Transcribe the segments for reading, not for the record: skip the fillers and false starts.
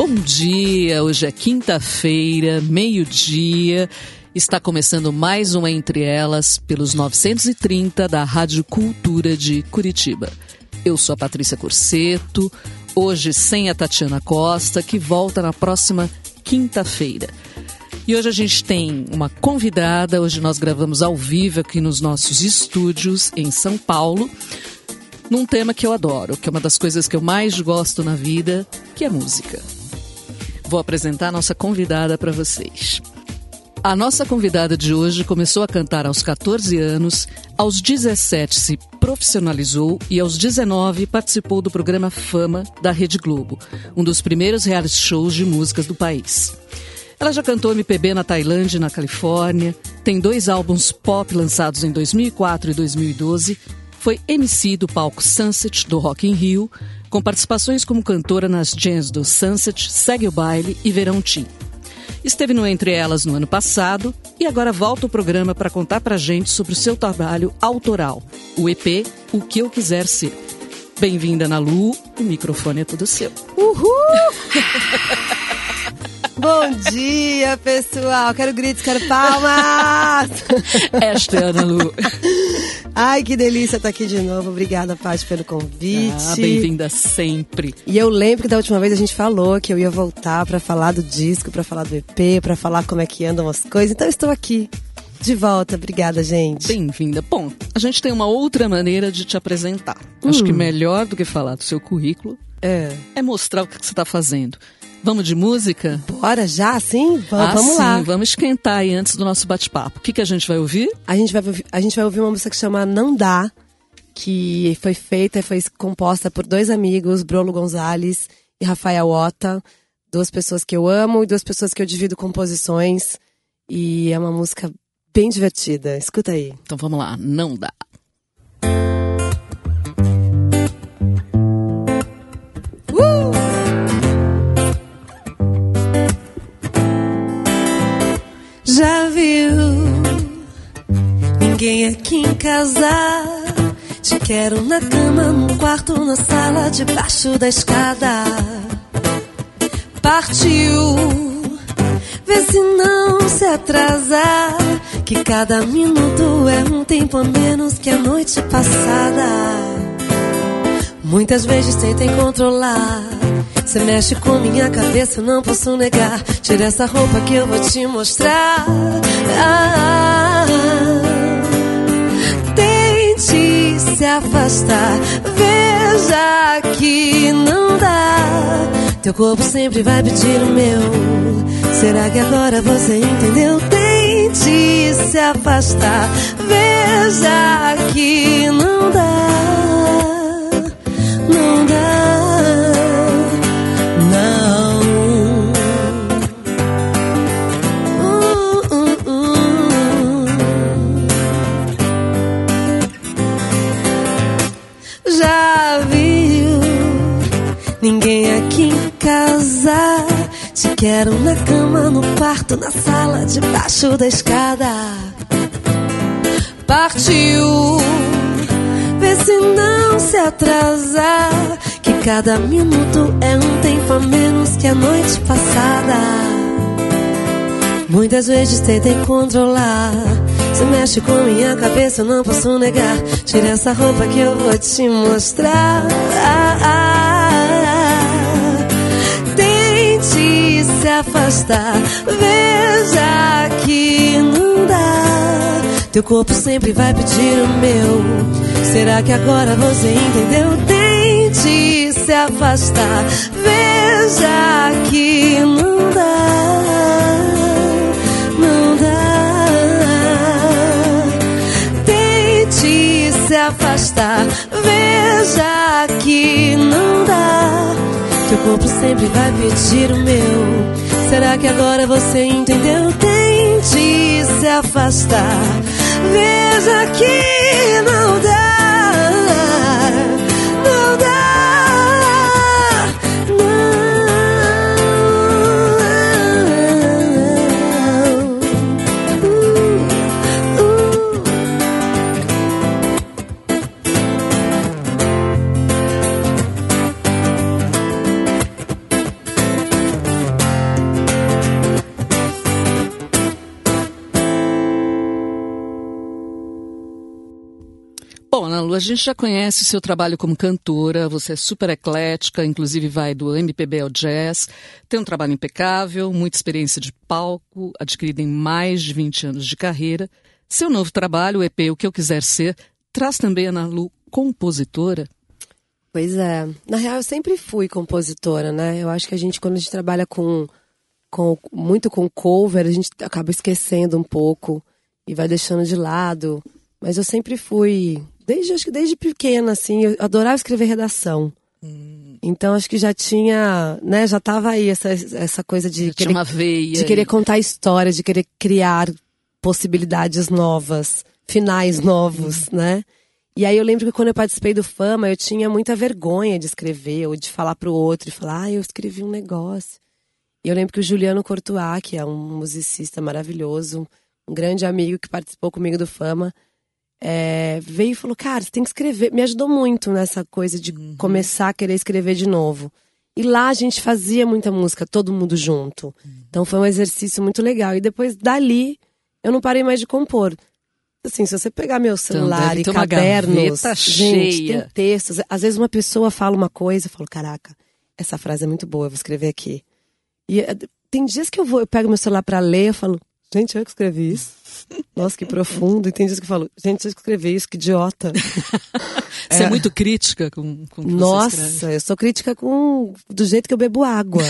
Bom dia, hoje é quinta-feira, meio-dia. Está começando mais uma Entre Elas pelos 930 da Rádio Cultura de Curitiba. Eu sou a Patrícia Corseto, hoje sem a Tatiana Costa, que volta na próxima quinta-feira. E hoje a gente tem uma convidada, hoje nós gravamos ao vivo aqui nos nossos estúdios em São Paulo, num tema que eu adoro, que é uma das coisas que eu mais gosto na vida, que é música. Vou apresentar a nossa convidada para vocês. A nossa convidada de hoje começou a cantar aos 14 anos, aos 17 se profissionalizou e aos 19 participou do programa Fama da Rede Globo, um dos primeiros reality shows de músicas do país. Ela já cantou MPB na Tailândia e na Califórnia, tem 2 álbuns pop lançados em 2004 e 2012, foi MC do palco Sunset do Rock in Rio, com participações como cantora nas jams do Sunset, Segue o Baile e Verão Teen. Esteve no Entre Elas no ano passado e agora volta ao programa para contar pra gente sobre o seu trabalho autoral, o EP O Que Eu Quiser Ser. Bem-vinda, Ana Lu, o microfone é todo seu. Uhul! Bom dia, pessoal. Quero gritos, quero palmas. Esta é a Ana Lu. Ai, que delícia estar aqui de novo. Obrigada, Paty, pelo convite. Bem-vinda sempre. E eu lembro que da última vez a gente falou que eu ia voltar para falar do disco, para falar do EP, para falar como é que andam as coisas. Então eu estou aqui, de volta. Obrigada, gente. Bem-vinda. Bom, a gente tem uma outra maneira de te apresentar. Acho que melhor do que falar do seu currículo é mostrar o que você está fazendo. Vamos de música? Bora já, sim? Vamos lá. Sim, vamos esquentar aí antes do nosso bate-papo. O que a gente vai ouvir? A gente vai ouvir uma música que chama Não Dá, que foi composta por 2 amigos, Brolo Gonzalez e Rafael Ota, 2 pessoas que eu amo e 2 pessoas que eu divido composições. E é uma música bem divertida. Escuta aí. Então vamos lá, Não Dá. Já viu? Ninguém aqui em casa. Te quero na cama, no quarto, na sala, debaixo da escada. Partiu. Vê se não se atrasar, que cada minuto é um tempo a menos que a noite passada. Muitas vezes tentei controlar. Você mexe com minha cabeça, eu não posso negar. Tira essa roupa que eu vou te mostrar. Tente se afastar, veja que não dá. Teu corpo sempre vai pedir o meu. Será que agora você entendeu? Tente se afastar, veja que não dá. Não dá. Já viu? Ninguém aqui em casa. Te quero na cama, no quarto, na sala, debaixo da escada. Partiu. Vê se não se atrasar, que cada minuto é um tempo a menos que a noite passada. Muitas vezes tentei controlar. Você mexe com minha cabeça, eu não posso negar. Tira essa roupa que eu vou te mostrar. Tente se afastar, veja que não dá. Teu corpo sempre vai pedir o meu. Será que agora você entendeu? Tente se afastar, veja que não dá. Não dá. Se afastar, veja que não dá. Teu corpo sempre vai pedir o meu. Será que agora você entendeu? Tente se afastar, veja que não dá. Não dá. Bom, Ana Lu, a gente já conhece o seu trabalho como cantora, você é super eclética, inclusive vai do MPB ao jazz, tem um trabalho impecável, muita experiência de palco, adquirida em mais de 20 anos de carreira. Seu novo trabalho, o EP O Que Eu Quiser Ser, traz também, Ana Lu, compositora? Pois é. Na real, eu sempre fui compositora, né? Eu acho que quando a gente trabalha muito com cover, a gente acaba esquecendo um pouco e vai deixando de lado. Mas eu sempre fui, acho que desde pequena, assim, eu adorava escrever redação. Então acho que já tinha, né, já tava aí essa coisa de querer, uma veia de querer contar histórias, de querer criar possibilidades novas, finais novos, né? E aí eu lembro que quando eu participei do Fama, eu tinha muita vergonha de escrever, ou de falar pro outro, e falar, eu escrevi um negócio. E eu lembro que o Juliano Courtois, que é um musicista maravilhoso, um grande amigo que participou comigo do Fama, veio e falou, cara, você tem que escrever. Me ajudou muito nessa coisa de começar a querer escrever de novo. E lá a gente fazia muita música, todo mundo junto. Então foi um exercício muito legal. E depois dali, eu não parei mais de compor. Assim, se você pegar meu celular e cadernos, gente, tem textos. Às vezes uma pessoa fala uma coisa, eu falo, caraca, essa frase é muito boa, eu vou escrever aqui. E tem dias que eu pego meu celular pra ler, eu falo, gente, eu que escrevi isso. Nossa, que profundo. E tem dias que eu falo, gente, eu escrevi isso, que idiota. Você é muito crítica com o que Nossa, você escreve. Eu sou crítica do jeito que eu bebo água.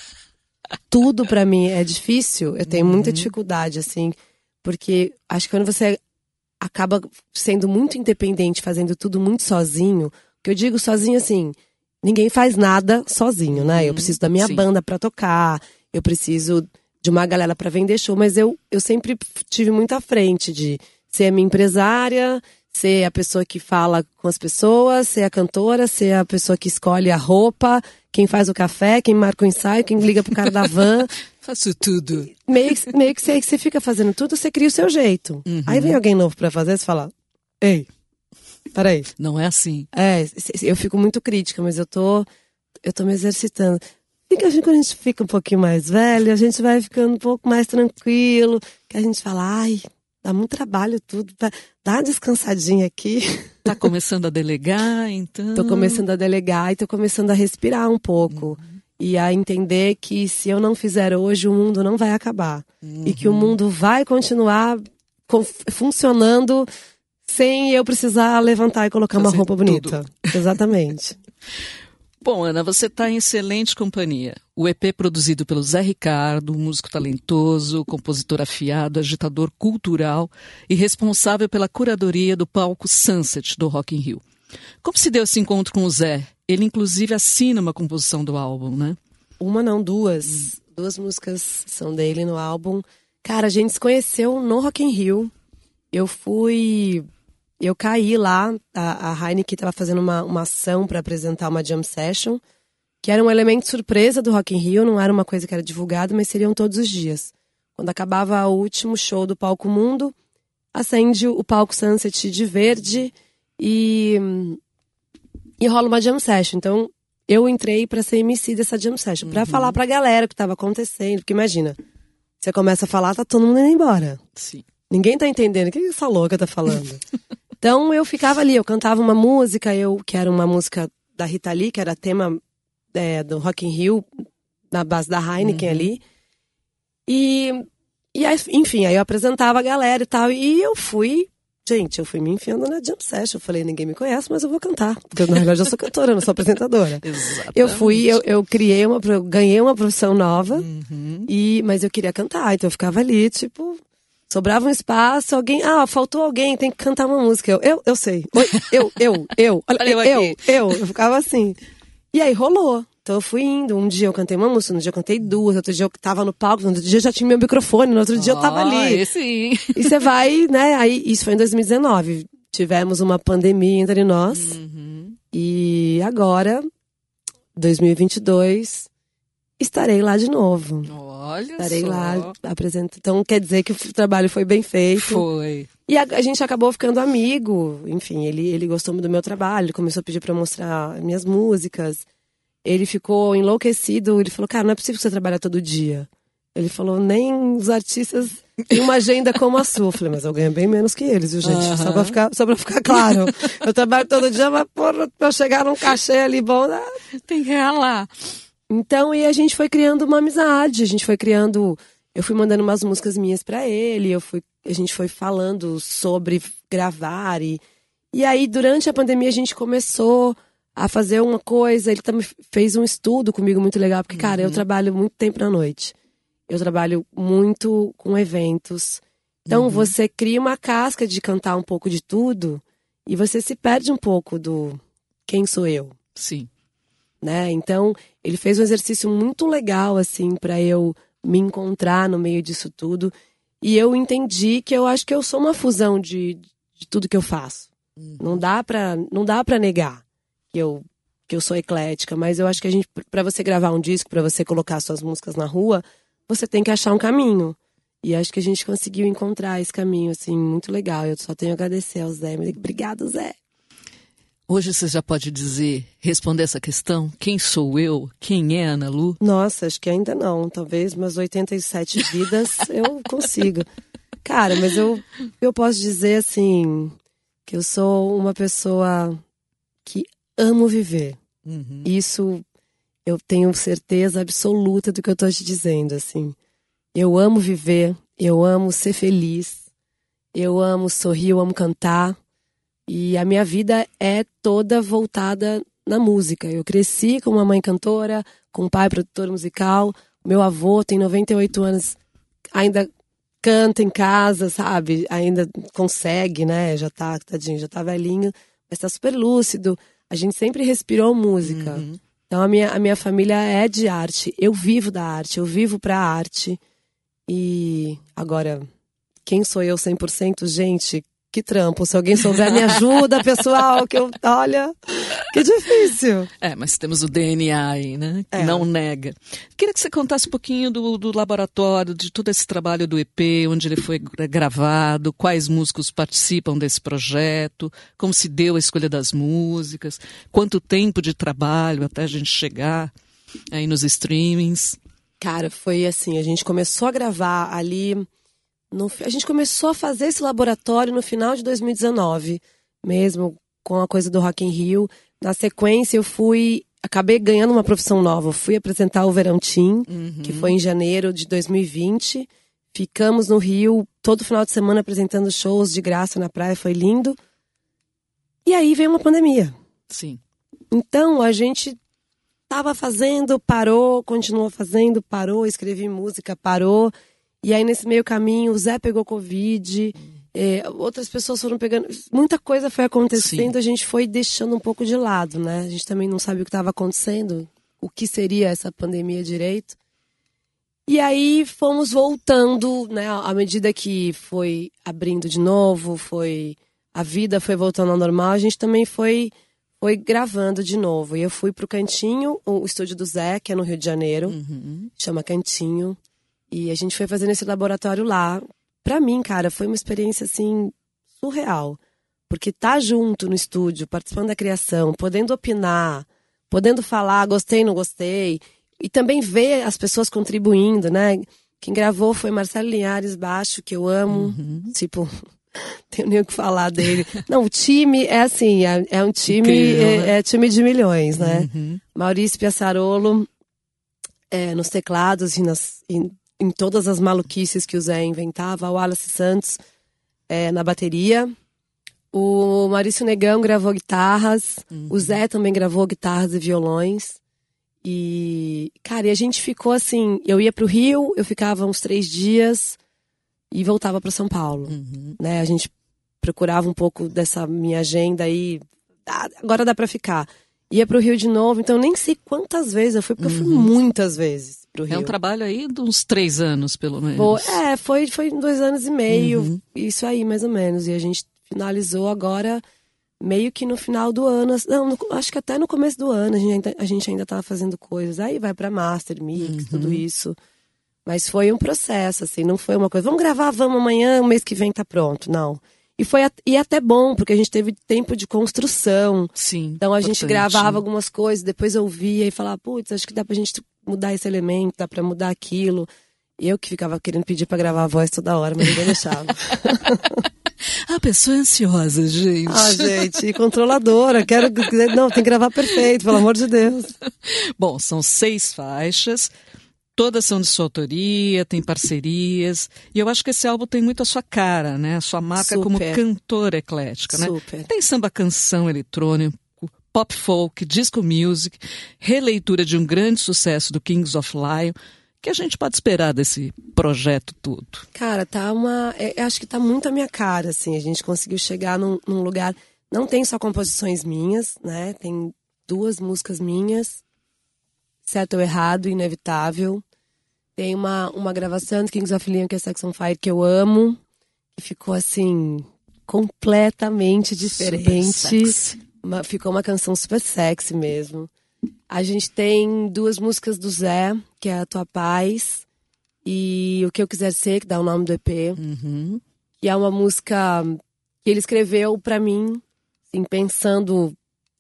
Tudo pra mim é difícil. Eu tenho muita dificuldade, assim, porque acho que quando você acaba sendo muito independente, fazendo tudo muito sozinho, que eu digo sozinho assim, ninguém faz nada sozinho, né? Eu preciso da minha banda pra tocar, eu preciso de uma galera pra vender show, mas eu sempre tive muito à frente de ser a minha empresária, ser a pessoa que fala com as pessoas, ser a cantora, ser a pessoa que escolhe a roupa, quem faz o café, quem marca o ensaio, quem liga pro cara da van. Faço tudo. Meio que você fica fazendo tudo, você cria o seu jeito. Aí vem alguém novo pra fazer, você fala, ei, peraí. Não é assim. Eu fico muito crítica, mas eu tô me exercitando. E que quando a gente fica um pouquinho mais velho, a gente vai ficando um pouco mais tranquilo, que a gente fala, ai, dá muito trabalho tudo, dá uma descansadinha aqui. Tá começando a delegar, então? Tô começando a delegar e tô começando a respirar um pouco. E a entender que se eu não fizer hoje, o mundo não vai acabar. E que o mundo vai continuar funcionando sem eu precisar levantar e colocar uma roupa bonita. Exatamente. Bom, Ana, você está em excelente companhia. O EP produzido pelo Zé Ricardo, músico talentoso, compositor afiado, agitador cultural e responsável pela curadoria do palco Sunset do Rock in Rio. Como se deu esse encontro com o Zé? Ele, inclusive, assina uma composição do álbum, né? Uma não, duas. Duas músicas são dele no álbum. Cara, a gente se conheceu no Rock in Rio. Eu caí lá, a Heineken estava fazendo uma ação para apresentar uma jam session, que era um elemento surpresa do Rock in Rio, não era uma coisa que era divulgada, mas seriam todos os dias. Quando acabava o último show do Palco Mundo, acende o palco Sunset de verde e rola uma jam session. Então, eu entrei para ser MC dessa jam session, para falar pra galera o que estava acontecendo, porque imagina, você começa a falar, tá todo mundo indo embora. Sim. Ninguém tá entendendo, o que essa louca tá falando? Então, eu ficava ali, eu cantava uma música, que era uma música da Rita Lee, que era tema do Rock in Rio, na base da Heineken ali. E aí, enfim, aí eu apresentava a galera e tal, e eu fui me enfiando na jam session. Eu falei, ninguém me conhece, mas eu vou cantar. Porque, na realidade, eu sou cantora, eu não sou apresentadora. Exatamente. Eu ganhei uma profissão nova, mas eu queria cantar, então eu ficava ali, tipo... Sobrava um espaço, alguém... faltou alguém, tem que cantar uma música. Eu sei. Eu ficava assim. E aí rolou. Então eu fui indo. Um dia eu cantei uma música, no dia eu cantei duas, outro dia eu tava no palco, no outro dia eu já tinha meu microfone, no outro dia eu tava ali. Sim. E você vai, né? Aí, isso foi em 2019. Tivemos uma pandemia entre nós. E agora, 2022... estarei lá de novo. Olha estarei só. lá apresentando. Então quer dizer que o trabalho foi bem feito. Foi. E a gente acabou ficando amigo. Enfim, ele gostou do meu trabalho, ele começou a pedir pra eu mostrar minhas músicas. Ele ficou enlouquecido, ele falou, cara, não é possível que você trabalhe todo dia. Ele falou, nem os artistas tem uma agenda como a sua. Eu falei, mas eu ganho bem menos que eles, viu, gente? Só pra ficar claro. Eu trabalho todo dia, mas porra, pra eu chegar num cachê ali bom, né? Tem que ralar. Então, e a gente foi criando uma amizade, eu fui mandando umas músicas minhas pra ele, a gente foi falando sobre gravar, e aí durante a pandemia a gente começou a fazer uma coisa, ele também fez um estudo comigo muito legal, porque, cara, eu trabalho muito tempo na noite, eu trabalho muito com eventos, então você cria uma casca de cantar um pouco de tudo, e você se perde um pouco do quem sou eu. Sim. Né? Então, ele fez um exercício muito legal, assim, pra eu me encontrar no meio disso tudo. E eu entendi que eu acho que eu sou uma fusão de tudo que eu faço. Não dá pra negar que eu sou eclética, mas eu acho que pra você gravar um disco, pra você colocar suas músicas na rua, você tem que achar um caminho. E acho que a gente conseguiu encontrar esse caminho, assim, muito legal. Eu só tenho a agradecer ao Zé. Obrigado, Zé. Hoje você já pode responder essa questão? Quem sou eu? Quem é Ana Lu? Nossa, acho que ainda não. Talvez umas 87 vidas eu consiga. Cara, mas eu posso dizer, assim, que eu sou uma pessoa que amo viver. Isso eu tenho certeza absoluta do que eu tô te dizendo, assim. Eu amo viver, eu amo ser feliz, eu amo sorrir, eu amo cantar. E a minha vida é toda voltada na música. Eu cresci com uma mãe cantora, com um pai produtor musical. Meu avô tem 98 anos, ainda canta em casa, sabe? Ainda consegue, né? Tadinho, já tá velhinho, mas tá super lúcido. A gente sempre respirou música. Então a minha família é de arte. Eu vivo da arte, eu vivo pra arte. E agora, quem sou eu 100%? Gente, que trampo. Se alguém souber, me ajuda, pessoal, olha, que difícil. Mas temos o DNA aí, né? Que não nega. Queria que você contasse um pouquinho do laboratório, de todo esse trabalho do EP, onde ele foi gravado, quais músicos participam desse projeto, como se deu a escolha das músicas, quanto tempo de trabalho até a gente chegar aí nos streamings. Cara, foi assim, a gente começou a gravar ali... A gente começou a fazer esse laboratório no final de 2019, mesmo com a coisa do Rock in Rio. Na sequência, acabei ganhando uma profissão nova. Eu fui apresentar o Verão Teen, que foi em janeiro de 2020. Ficamos no Rio todo final de semana apresentando shows de graça na praia, foi lindo. E aí veio uma pandemia. Sim. Então, a gente estava fazendo, parou, continuou fazendo, parou, escrevi música, parou. E aí, nesse meio caminho, o Zé pegou Covid, outras pessoas foram pegando... Muita coisa foi acontecendo, Sim. A gente foi deixando um pouco de lado, né? A gente também não sabia o que estava acontecendo, o que seria essa pandemia direito. E aí, fomos voltando, né? À medida que foi abrindo de novo, a vida foi voltando ao normal, a gente também foi gravando de novo. E eu fui pro Cantinho, o estúdio do Zé, que é no Rio de Janeiro, chama Cantinho. E a gente foi fazendo esse laboratório lá. Pra mim, cara, foi uma experiência, assim, surreal. Porque tá junto no estúdio, participando da criação, podendo opinar, podendo falar, gostei, não gostei. E também ver as pessoas contribuindo, né? Quem gravou foi Marcelo Linhares Baixo, que eu amo. Tipo, tenho nem o que falar dele. Não, o time é assim, é um time, incrível, né? É time de milhões, né? Maurício Piaçarolo, nos teclados em todas as maluquices que o Zé inventava, o Wallace Santos na bateria, o Maurício Negão gravou guitarras, o Zé também gravou guitarras e violões, e, cara, e a gente ficou assim, eu ia pro Rio, eu ficava uns 3 dias e voltava para São Paulo, né, a gente procurava um pouco dessa minha agenda aí, agora dá pra ficar, ia pro Rio de novo, então eu nem sei quantas vezes eu fui, porque eu fui muitas vezes. É um trabalho aí de uns 3 anos, pelo menos. Foi 2 anos e meio, isso aí, mais ou menos. E a gente finalizou agora, meio que no final do ano. Não, acho que até no começo do ano a gente ainda tava fazendo coisas. Aí vai pra master, mix, tudo isso. Mas foi um processo, assim, não foi uma coisa, vamos gravar, vamos amanhã, o mês que vem tá pronto, não. E até bom, porque a gente teve tempo de construção. Sim, então a gente gravava algumas coisas, depois eu ouvia e falava, putz, acho que dá pra gente mudar esse elemento, dá pra mudar aquilo. Eu que ficava querendo pedir pra gravar a voz toda hora, mas ninguém deixava. A pessoa é ansiosa, gente. Gente, e controladora. Não, tem que gravar perfeito, pelo amor de Deus. Bom, são 6 faixas. Todas são de sua autoria, tem parcerias. E eu acho que esse álbum tem muito a sua cara, né? A sua marca como cantora eclética, né? Super. Tem samba canção eletrônico, pop folk, disco music, releitura de um grande sucesso do Kings of Lion. Que a gente pode esperar desse projeto todo? Cara, eu acho que tá muito a minha cara, assim. A gente conseguiu chegar num lugar... Não tem só composições minhas, né? Tem 2 músicas minhas. Certo ou Errado, Inevitável. Tem uma gravação do Kings of Leon, que é Sex on Fire, que eu amo. Que ficou, assim, completamente diferente. Ficou uma canção super sexy mesmo. A gente tem 2 músicas do Zé, que é A Tua Paz e O Que Eu Quiser Ser, que dá o nome do EP. Uhum. E é uma música que ele escreveu pra mim, assim, pensando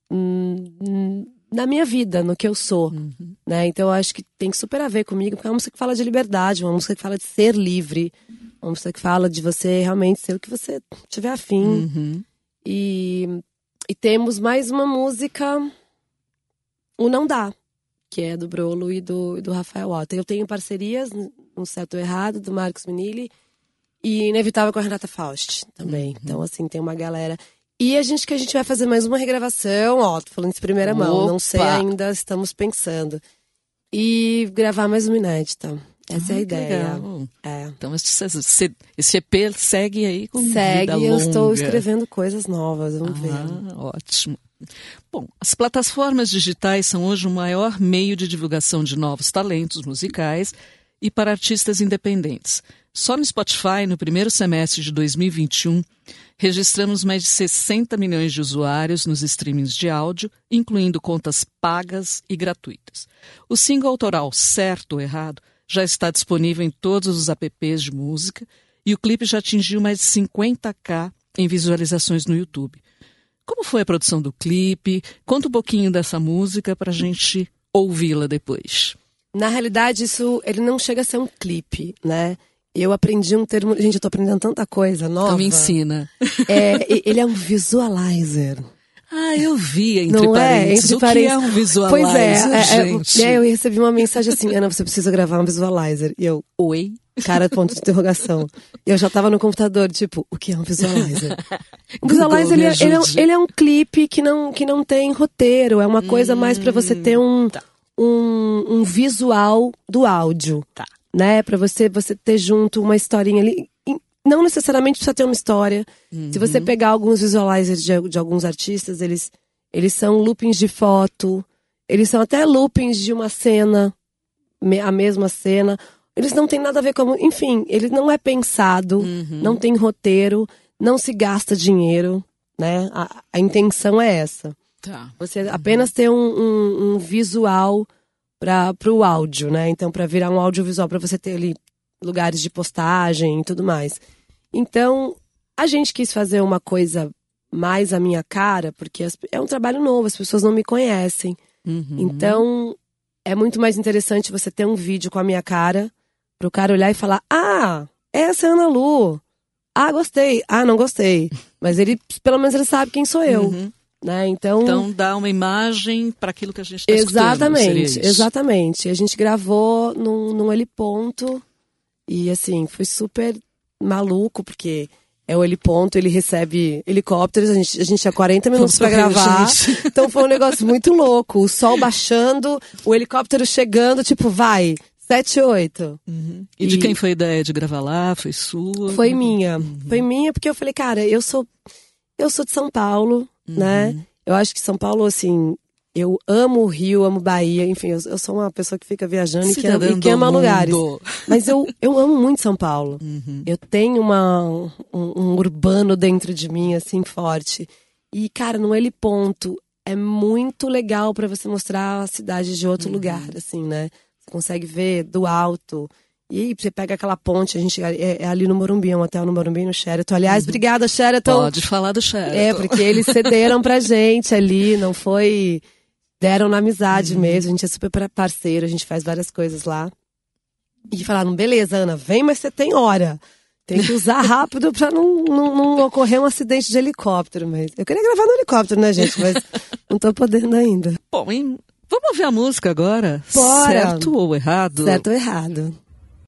na minha vida, no que eu sou. Né? Então eu acho que tem super a ver comigo, porque é uma música que fala de liberdade, uma música que fala de ser livre, uma música que fala de você realmente ser o que você tiver afim. Uhum. E temos mais uma música... O Não Dá, que é do Brolo e do Rafael Otta. Eu tenho parcerias no Certo ou Errado, do Marcos Minilli, e Inevitável com a Renata Faust também. Então, assim, tem uma galera. E a gente vai fazer mais uma regravação, tô falando de primeira mão, não sei ainda, estamos pensando. E gravar mais uma inédita. Essa é a ideia. Então esse EP segue aí com vida longa. Eu estou escrevendo coisas novas, vamos ver. Ótimo. Bom, as plataformas digitais são hoje o maior meio de divulgação de novos talentos musicais e para artistas independentes. Só no Spotify, no primeiro semestre de 2021, registramos mais de 60 milhões de usuários nos streamings de áudio, incluindo contas pagas e gratuitas. O single autoral Certo ou Errado já está disponível em todos os apps de música e o clipe já atingiu mais de 50.000 em visualizações no YouTube. Como foi a produção do clipe? Conta um pouquinho dessa música para a gente ouvi-la depois. Na realidade, ele não chega a ser um clipe, né? Eu aprendi um termo... Gente, eu tô aprendendo tanta coisa nova. Então me ensina. Ele é um visualizer. Eu vi, entre parênteses. O que é um visualizer, gente? Eu recebi uma mensagem assim, Ana, você precisa gravar um visualizer. E eu, oi? Cara, ponto de interrogação. Eu já tava no computador, tipo, o que é um visualizer? O visualizer, ele é um clipe que não tem roteiro. É uma coisa mais pra você ter um visual do áudio. Tá. Né? Pra você ter junto uma historinha ali. Não necessariamente precisa ter uma história. Se você pegar alguns visualizers de alguns artistas, eles são loopings de foto. Eles são até loopings de uma cena, a mesma cena. Eles não têm nada a ver com... Enfim, ele não é pensado, não tem roteiro, não se gasta dinheiro, né? A intenção é essa. Tá. Você apenas ter um visual pro áudio, né? Então, para virar um audiovisual, para você ter ali lugares de postagem e tudo mais. Então, a gente quis fazer uma coisa mais à minha cara, porque é um trabalho novo, as pessoas não me conhecem. Então, é muito mais interessante você ter um vídeo com a minha cara, pro cara olhar e falar, essa é a Ana Lu. Gostei. Não gostei. Mas pelo menos ele sabe quem sou eu. Né? Então dá uma imagem para aquilo que a gente está escutando. Exatamente. A gente gravou num heliponto e assim, foi super maluco, porque é o heliponto, ele recebe helicópteros, a gente tinha 40 minutos para gravar, então foi um negócio muito louco, o sol baixando, o helicóptero chegando, tipo, vai, 7, 8. E de quem foi a ideia de gravar lá? Foi sua? Foi minha. Foi minha porque eu falei, cara, eu sou de São Paulo, né? Eu acho que São Paulo, assim, eu amo o Rio, amo Bahia, enfim, eu sou uma pessoa que fica viajando e que ama lugares. Mas eu amo muito São Paulo. Eu tenho um urbano dentro de mim, assim, forte. E, cara, no heliponto é muito legal pra você mostrar a cidade de outro lugar, assim, né? Você consegue ver do alto. E aí você pega aquela ponte, a gente é ali no Morumbi, é um hotel no Morumbi, no Sheraton. Aliás, obrigada, Sheraton. Pode falar do Sheraton. Porque eles cederam pra gente ali, não foi... Deram na amizade mesmo, a gente é super parceiro, a gente faz várias coisas lá. E falaram, beleza, Ana, vem, mas você tem hora. Tem que usar rápido pra não ocorrer um acidente de helicóptero. Mas eu queria gravar no helicóptero, né, gente? Mas não tô podendo ainda. Bom, vamos ouvir a música agora? Bora. Certo ou errado? Certo ou errado.